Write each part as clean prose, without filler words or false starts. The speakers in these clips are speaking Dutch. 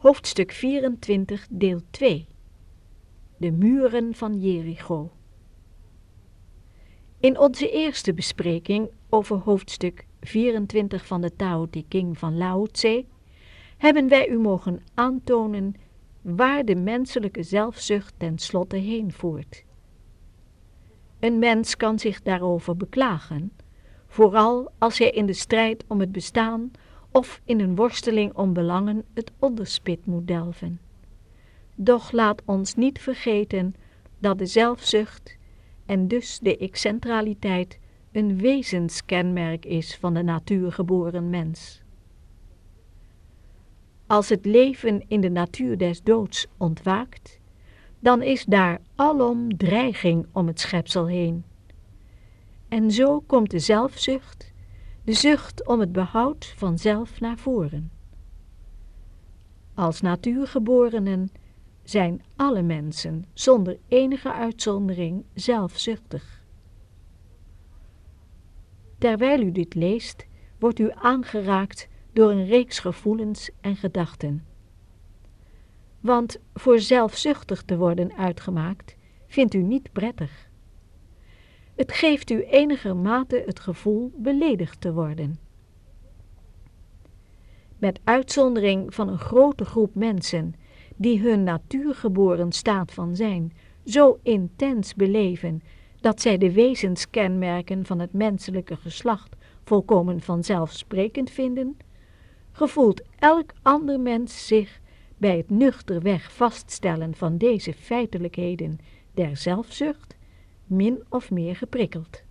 Hoofdstuk 24, deel 2. De muren van Jericho. In onze eerste bespreking over hoofdstuk 24 van de Tao Te Ching van Lao Tse hebben wij u mogen aantonen waar de menselijke zelfzucht tenslotte heen voert. Een mens kan zich daarover beklagen, vooral als hij in de strijd om het bestaan of in een worsteling om belangen het onderspit moet delven. Doch laat ons niet vergeten dat de zelfzucht en dus de excentraliteit een wezenskenmerk is van de natuurgeboren mens. Als het leven in de natuur des doods ontwaakt, dan is daar alom dreiging om het schepsel heen. En zo komt de zelfzucht, de zucht om het behoud van zelf naar voren. Als natuurgeborenen zijn alle mensen zonder enige uitzondering zelfzuchtig. Terwijl u dit leest, wordt u aangeraakt door een reeks gevoelens en gedachten. Want voor zelfzuchtig te worden uitgemaakt, vindt u niet prettig. Het geeft u enigermate het gevoel beledigd te worden. Met uitzondering van een grote groep mensen die hun natuurgeboren staat van zijn zo intens beleven dat zij de wezenskenmerken van het menselijke geslacht volkomen vanzelfsprekend vinden, gevoelt elk ander mens zich bij het nuchterweg vaststellen van deze feitelijkheden der zelfzucht min of meer geprikkeld.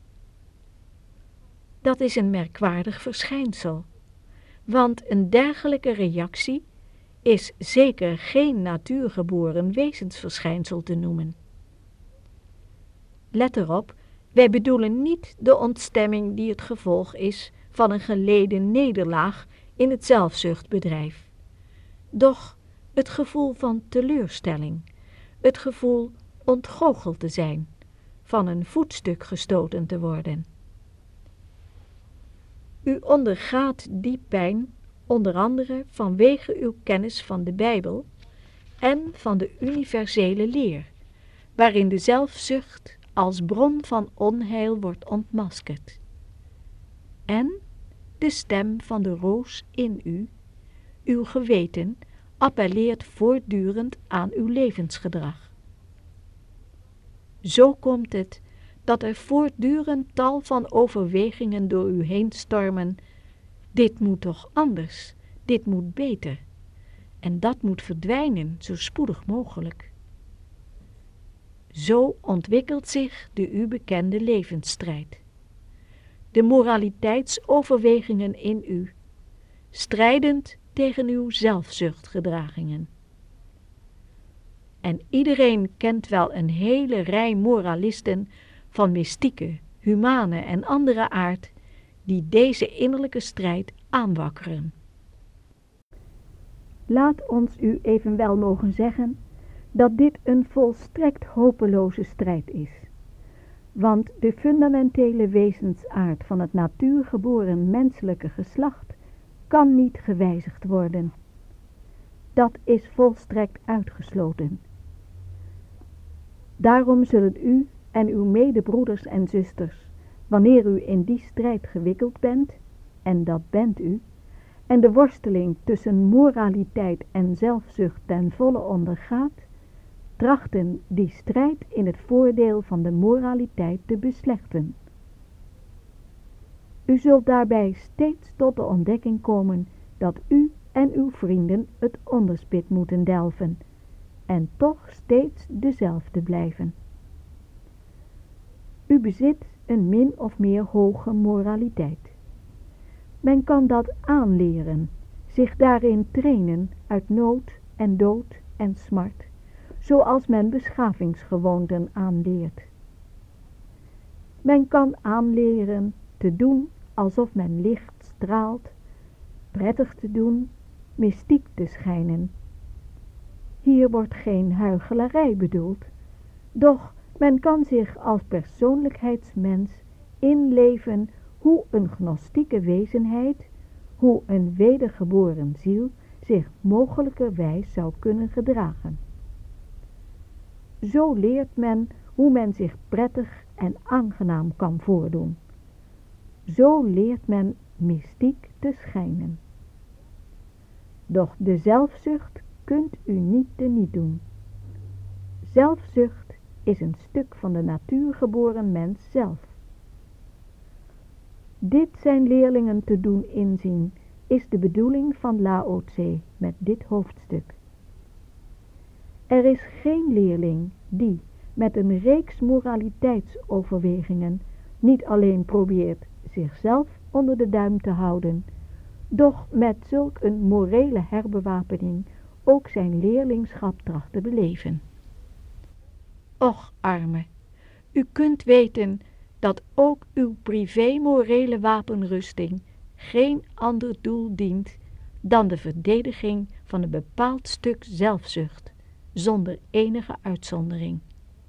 Dat is een merkwaardig verschijnsel, want een dergelijke reactie is zeker geen natuurgeboren wezensverschijnsel te noemen. Let erop, wij bedoelen niet de ontstemming die het gevolg is van een geleden nederlaag in het zelfzuchtbedrijf, doch het gevoel van teleurstelling, het gevoel ontgoocheld te zijn, van een voetstuk gestoten te worden. U ondergaat die pijn onder andere vanwege uw kennis van de Bijbel en van de universele leer, waarin de zelfzucht als bron van onheil wordt ontmaskerd. En de stem van de roos in u, uw geweten, appelleert voortdurend aan uw levensgedrag. Zo komt het dat er voortdurend tal van overwegingen door u heen stormen: dit moet toch anders, dit moet beter, en dat moet verdwijnen zo spoedig mogelijk. Zo ontwikkelt zich de u bekende levensstrijd. De moraliteitsoverwegingen in u, strijdend tegen uw zelfzuchtgedragingen. En iedereen kent wel een hele rij moralisten van mystieke, humane en andere aard die deze innerlijke strijd aanwakkeren. Laat ons u evenwel mogen zeggen dat dit een volstrekt hopeloze strijd is, want de fundamentele wezensaard van het natuurgeboren menselijke geslacht kan niet gewijzigd worden. Dat is volstrekt uitgesloten. Daarom zullen u en uw medebroeders en zusters, wanneer u in die strijd gewikkeld bent, en dat bent u, en de worsteling tussen moraliteit en zelfzucht ten volle ondergaat, trachten die strijd in het voordeel van de moraliteit te beslechten. U zult daarbij steeds tot de ontdekking komen dat u en uw vrienden het onderspit moeten delven, en toch steeds dezelfde blijven. U bezit een min of meer hoge moraliteit. Men kan dat aanleren, zich daarin trainen uit nood en dood en smart, zoals men beschavingsgewoonten aanleert. Men kan aanleren te doen alsof men licht straalt, prettig te doen, mystiek te schijnen. Hier wordt geen huichelarij bedoeld, doch men kan zich als persoonlijkheidsmens inleven hoe een gnostieke wezenheid, hoe een wedergeboren ziel zich mogelijkerwijs zou kunnen gedragen. Zo leert men hoe men zich prettig en aangenaam kan voordoen. Zo leert men mystiek te schijnen. Doch de zelfzucht kunt u niet teniet doen. Zelfzucht is een stuk van de natuurgeboren mens zelf. Dit zijn leerlingen te doen inzien, is de bedoeling van Lao Tse met dit hoofdstuk. Er is geen leerling die met een reeks moraliteitsoverwegingen niet alleen probeert zichzelf onder de duim te houden, doch met zulk een morele herbewapening ook zijn leerlingschap tracht te beleven. Och, arme, u kunt weten dat ook uw privé-morele wapenrusting geen ander doel dient dan de verdediging van een bepaald stuk zelfzucht, zonder enige uitzondering.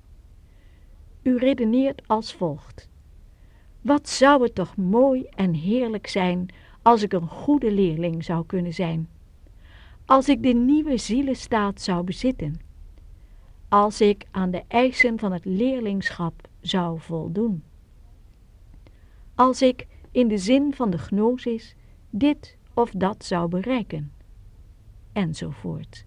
U redeneert als volgt: wat zou het toch mooi en heerlijk zijn als ik een goede leerling zou kunnen zijn, als ik de nieuwe zielenstaat zou bezitten, als ik aan de eisen van het leerlingschap zou voldoen, als ik in de zin van de gnosis dit of dat zou bereiken, enzovoort.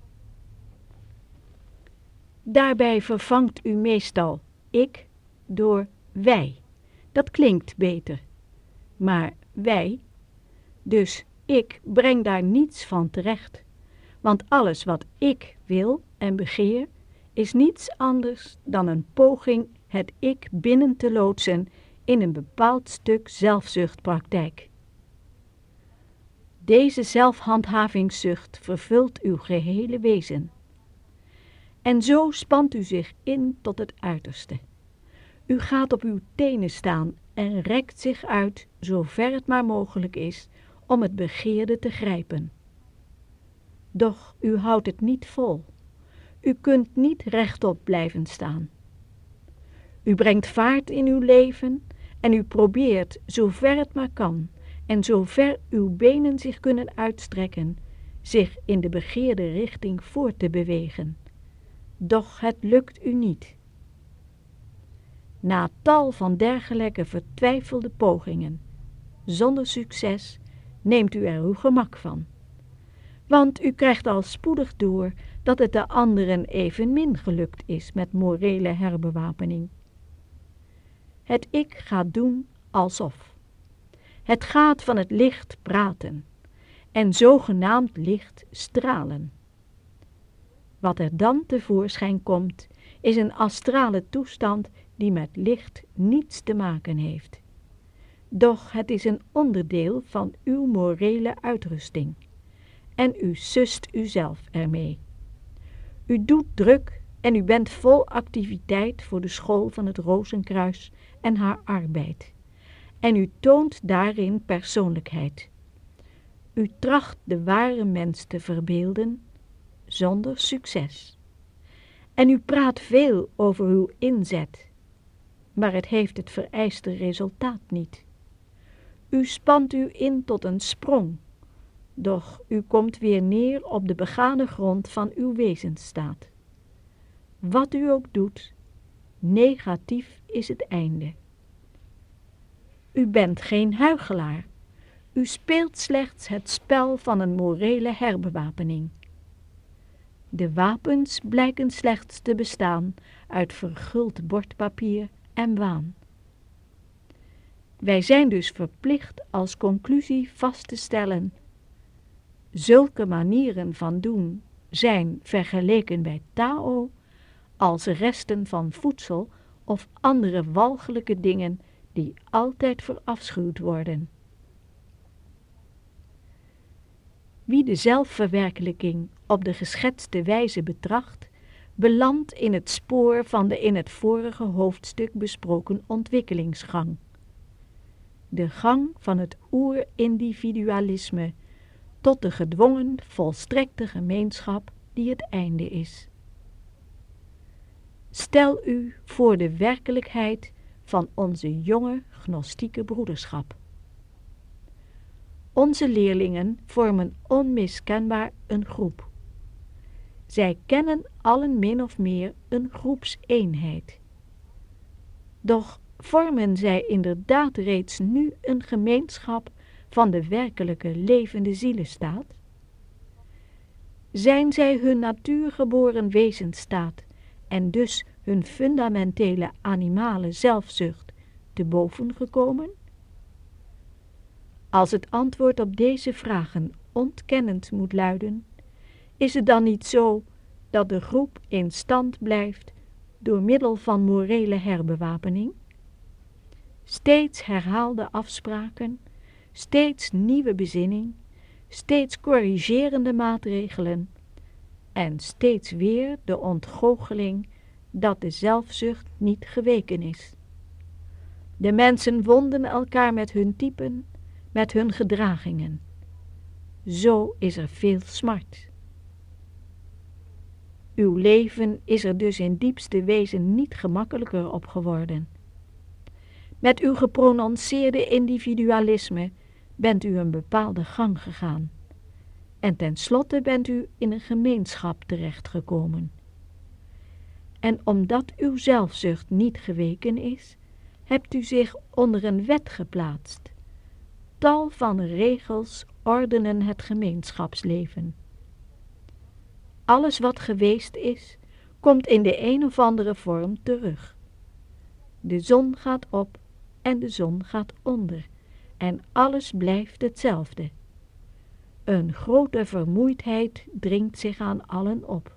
Daarbij vervangt u meestal ik door wij. Dat klinkt beter, maar wij, dus ik breng daar niets van terecht, want alles wat ik wil en begeer is niets anders dan een poging het ik binnen te loodsen in een bepaald stuk zelfzuchtpraktijk. Deze zelfhandhavingszucht vervult uw gehele wezen. En zo spant u zich in tot het uiterste. U gaat op uw tenen staan en rekt zich uit, zover het maar mogelijk is, om het begeerde te grijpen. Doch u houdt het niet vol. U kunt niet rechtop blijven staan. U brengt vaart in uw leven en u probeert, zover het maar kan, en zover uw benen zich kunnen uitstrekken, zich in de begeerde richting voort te bewegen. Doch het lukt u niet. Na tal van dergelijke vertwijfelde pogingen, zonder succes, neemt u er uw gemak van. Want u krijgt al spoedig door dat het de anderen evenmin gelukt is met morele herbewapening. Het ik gaat doen alsof. Het gaat van het licht praten en zogenaamd licht stralen. Wat er dan tevoorschijn komt, is een astrale toestand die met licht niets te maken heeft. Doch het is een onderdeel van uw morele uitrusting en u sust uzelf ermee. U doet druk en u bent vol activiteit voor de school van het Rozenkruis en haar arbeid. En u toont daarin persoonlijkheid. U tracht de ware mens te verbeelden, zonder succes. En u praat veel over uw inzet, maar het heeft het vereiste resultaat niet. U spant u in tot een sprong, doch u komt weer neer op de begane grond van uw wezensstaat. Wat u ook doet, negatief is het einde. U bent geen huichelaar. U speelt slechts het spel van een morele herbewapening. De wapens blijken slechts te bestaan uit verguld bordpapier en waan. Wij zijn dus verplicht als conclusie vast te stellen: zulke manieren van doen zijn vergeleken bij Tao als resten van voedsel of andere walgelijke dingen die altijd verafschuwd worden. Wie de zelfverwerkelijking op de geschetste wijze betracht, belandt in het spoor van de in het vorige hoofdstuk besproken ontwikkelingsgang. De gang van het oerindividualisme tot de gedwongen, volstrekte gemeenschap die het einde is. Stel u voor de werkelijkheid van onze jonge gnostieke broederschap. Onze leerlingen vormen onmiskenbaar een groep. Zij kennen allen min of meer een groepseenheid. Doch vormen zij inderdaad reeds nu een gemeenschap van de werkelijke levende zielenstaat? Zijn zij hun natuurgeboren wezensstaat en dus hun fundamentele animale zelfzucht te boven gekomen? Als het antwoord op deze vragen ontkennend moet luiden, is het dan niet zo dat de groep in stand blijft door middel van morele herbewapening? Steeds herhaalde afspraken, steeds nieuwe bezinning, steeds corrigerende maatregelen en steeds weer de ontgoocheling dat de zelfzucht niet geweken is. De mensen wonden elkaar met hun typen, met hun gedragingen. Zo is er veel smart. Uw leven is er dus in diepste wezen niet gemakkelijker op geworden. Met uw geprononceerde individualisme bent u een bepaalde gang gegaan. En tenslotte bent u in een gemeenschap terechtgekomen. En omdat uw zelfzucht niet geweken is, hebt u zich onder een wet geplaatst. Tal van regels ordenen het gemeenschapsleven. Alles wat geweest is, komt in de een of andere vorm terug. De zon gaat op en de zon gaat onder en alles blijft hetzelfde. Een grote vermoeidheid dringt zich aan allen op.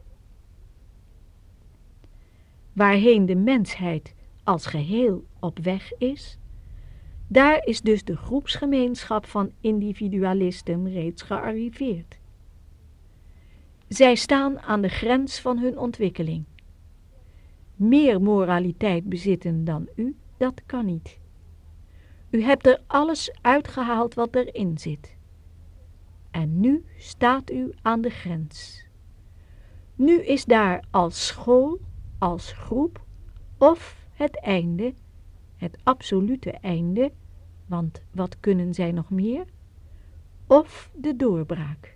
Waarheen de mensheid als geheel op weg is, daar is dus de groepsgemeenschap van individualisten reeds gearriveerd. Zij staan aan de grens van hun ontwikkeling. Meer moraliteit bezitten dan u, dat kan niet. U hebt er alles uitgehaald wat erin zit. En nu staat u aan de grens. Nu is daar als school, als groep, of het einde, het absolute einde, want wat kunnen zij nog meer? Of de doorbraak.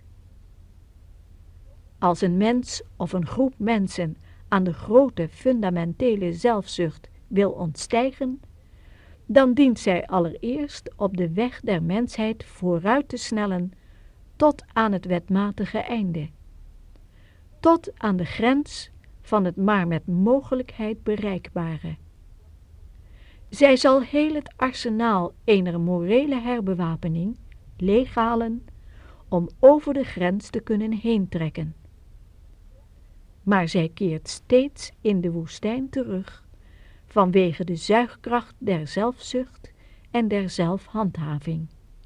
Als een mens of een groep mensen aan de grote fundamentele zelfzucht wil ontstijgen, dan dient zij allereerst op de weg der mensheid vooruit te snellen tot aan het wetmatige einde, tot aan de grens van het maar met mogelijkheid bereikbare. Zij zal heel het arsenaal ener morele herbewapening leeghalen om over de grens te kunnen heentrekken. Maar zij keert steeds in de woestijn terug, vanwege de zuigkracht der zelfzucht en der zelfhandhaving.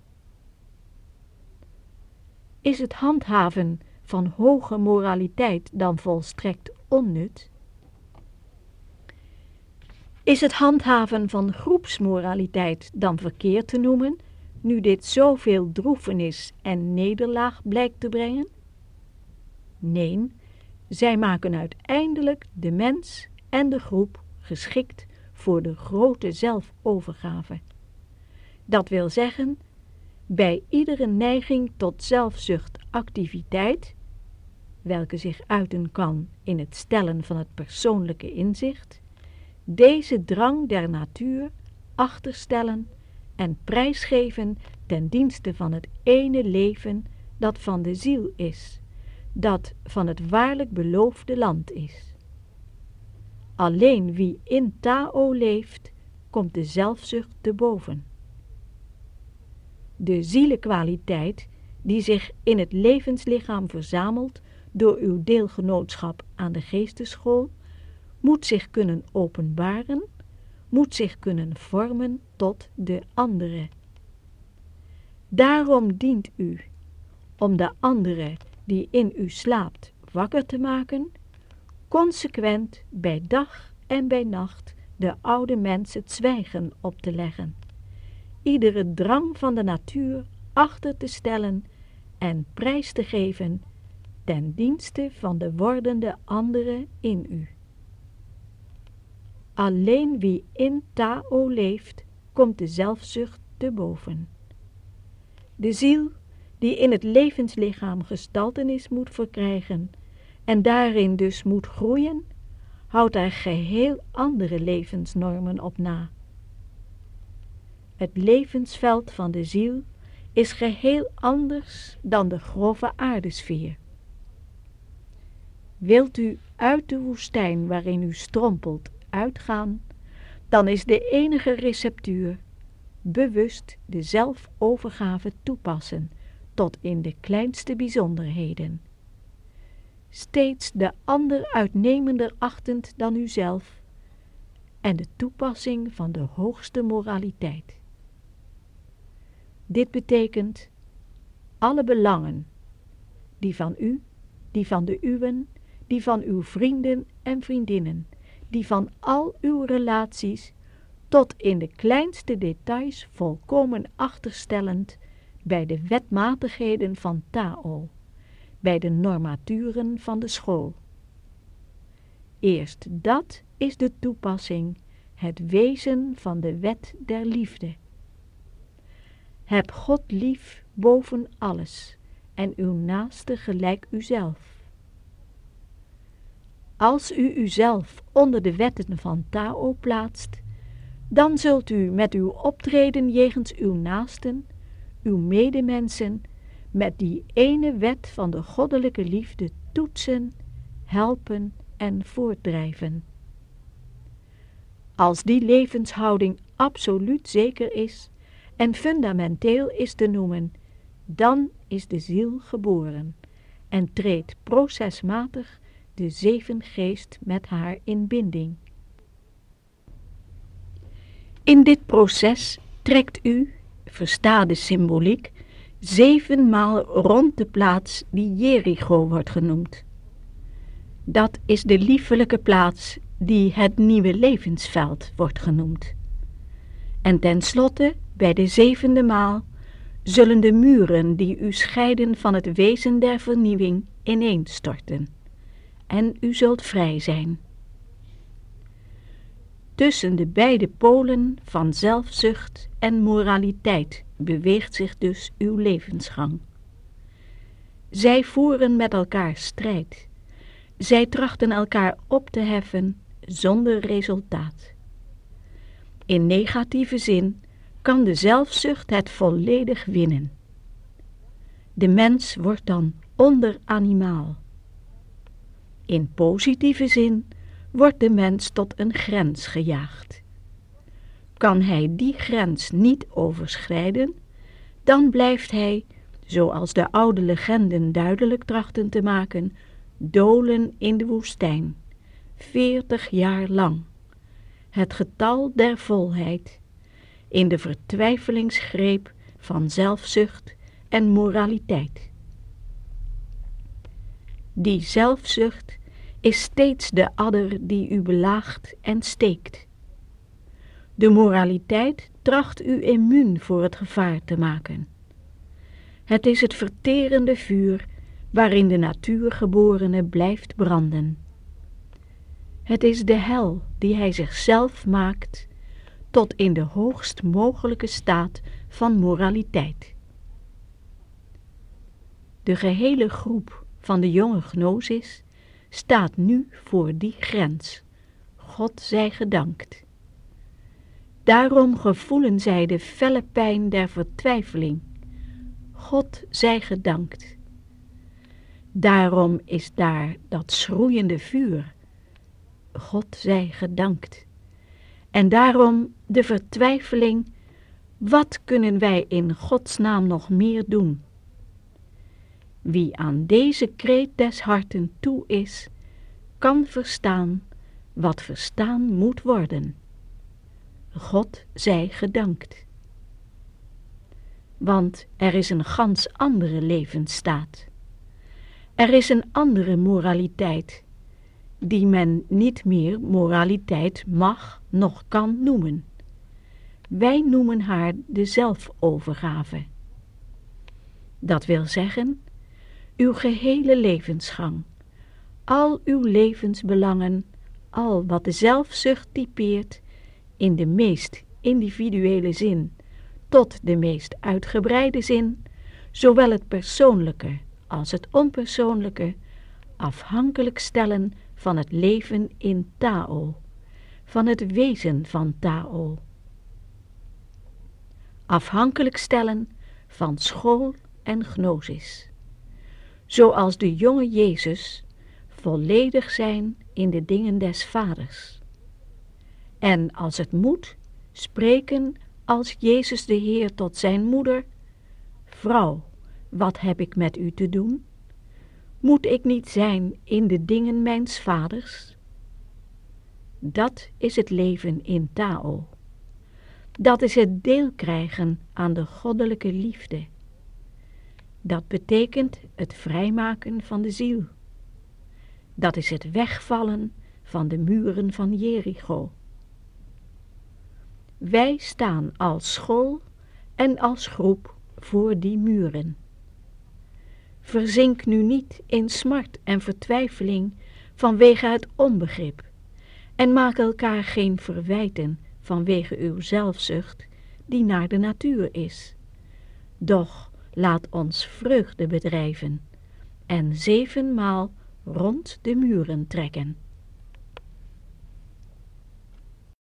Is het handhaven van hoge moraliteit dan volstrekt onnut? Is het handhaven van groepsmoraliteit dan verkeerd te noemen, nu dit zoveel droefenis en nederlaag blijkt te brengen? Nee, zij maken uiteindelijk de mens en de groep geschikt voor de grote zelfovergave. Dat wil zeggen, bij iedere neiging tot zelfzuchtactiviteit, welke zich uiten kan in het stellen van het persoonlijke inzicht, deze drang der natuur achterstellen en prijsgeven ten dienste van het ene leven dat van de ziel is, dat van het waarlijk beloofde land is. Alleen wie in Tao leeft, komt de zelfzucht te boven. De zielekwaliteit die zich in het levenslichaam verzamelt door uw deelgenootschap aan de geesteschool, moet zich kunnen openbaren, moet zich kunnen vormen tot de andere. Daarom dient u, om de andere die in u slaapt wakker te maken, consequent bij dag en bij nacht de oude mens het zwijgen op te leggen, iedere drang van de natuur achter te stellen en prijs te geven ten dienste van de wordende andere in u. Alleen wie in Tao leeft, komt de zelfzucht te boven. De ziel die in het levenslichaam gestaltenis moet verkrijgen en daarin dus moet groeien, houdt daar geheel andere levensnormen op na. Het levensveld van de ziel is geheel anders dan de grove aardesfeer. Wilt u uit de woestijn waarin u strompelt uitgaan, dan is de enige receptuur bewust de zelfovergave toepassen tot in de kleinste bijzonderheden. Steeds de ander uitnemender achtend dan uzelf en de toepassing van de hoogste moraliteit. Dit betekent alle belangen, die van u, die van de uwen, die van uw vrienden en vriendinnen, die van al uw relaties, tot in de kleinste details volkomen achterstellend bij de wetmatigheden van Tao, bij de normaturen van de school. Eerst dat is de toepassing, het wezen van de wet der liefde. Heb God lief boven alles en uw naaste gelijk uzelf. Als u uzelf onder de wetten van Tao plaatst, dan zult u met uw optreden jegens uw naasten, uw medemensen, met die ene wet van de goddelijke liefde toetsen, helpen en voortdrijven. Als die levenshouding absoluut zeker is en fundamenteel is te noemen, dan is de ziel geboren en treedt procesmatig de zevengeest met haar in binding. In dit proces trekt u, versta de symboliek, 7 maal rond de plaats die Jericho wordt genoemd. Dat is de liefelijke plaats die het nieuwe levensveld wordt genoemd. En tenslotte, bij de 7e maal, zullen de muren die u scheiden van het wezen der vernieuwing ineenstorten. En u zult vrij zijn. Tussen de beide polen van zelfzucht en moraliteit beweegt zich dus uw levensgang. Zij voeren met elkaar strijd. Zij trachten elkaar op te heffen zonder resultaat. In negatieve zin kan de zelfzucht het volledig winnen. De mens wordt dan onderanimaal. In positieve zin wordt de mens tot een grens gejaagd. Kan hij die grens niet overschrijden, dan blijft hij, zoals de oude legenden duidelijk trachten te maken, dolen in de woestijn, 40 jaar lang. Het getal der volheid, in de vertwijfelingsgreep van zelfzucht en moraliteit. Die zelfzucht is steeds de adder die u belaagt en steekt. De moraliteit tracht u immuun voor het gevaar te maken. Het is het verterende vuur waarin de natuurgeborene blijft branden. Het is de hel die hij zichzelf maakt tot in de hoogst mogelijke staat van moraliteit. De gehele groep van de jonge gnosis staat nu voor die grens. God zij gedankt. Daarom gevoelen zij de felle pijn der vertwijfeling. God zij gedankt. Daarom is daar dat schroeiende vuur. God zij gedankt. En daarom de vertwijfeling, wat kunnen wij in Gods naam nog meer doen? Wie aan deze kreet des harten toe is, kan verstaan wat verstaan moet worden. God zij gedankt. Want er is een gans andere levensstaat. Er is een andere moraliteit, die men niet meer moraliteit mag noch kan noemen. Wij noemen haar de zelfovergave. Dat wil zeggen, uw gehele levensgang, al uw levensbelangen, al wat de zelfzucht typeert, in de meest individuele zin tot de meest uitgebreide zin, zowel het persoonlijke als het onpersoonlijke, afhankelijk stellen van het leven in Tao, van het wezen van Tao. Afhankelijk stellen van school en gnosis, zoals de jonge Jezus volledig zijn in de dingen des Vaders. En als het moet, spreken als Jezus de Heer tot zijn moeder: Vrouw, wat heb ik met u te doen? Moet ik niet zijn in de dingen mijns Vaders? Dat is het leven in Tao. Dat is het deel krijgen aan de goddelijke liefde. Dat betekent het vrijmaken van de ziel. Dat is het wegvallen van de muren van Jericho. Wij staan als school en als groep voor die muren. Verzink nu niet in smart en vertwijfeling vanwege het onbegrip en maak elkaar geen verwijten vanwege uw zelfzucht die naar de natuur is. Doch laat ons vreugde bedrijven en 7 maal rond de muren trekken.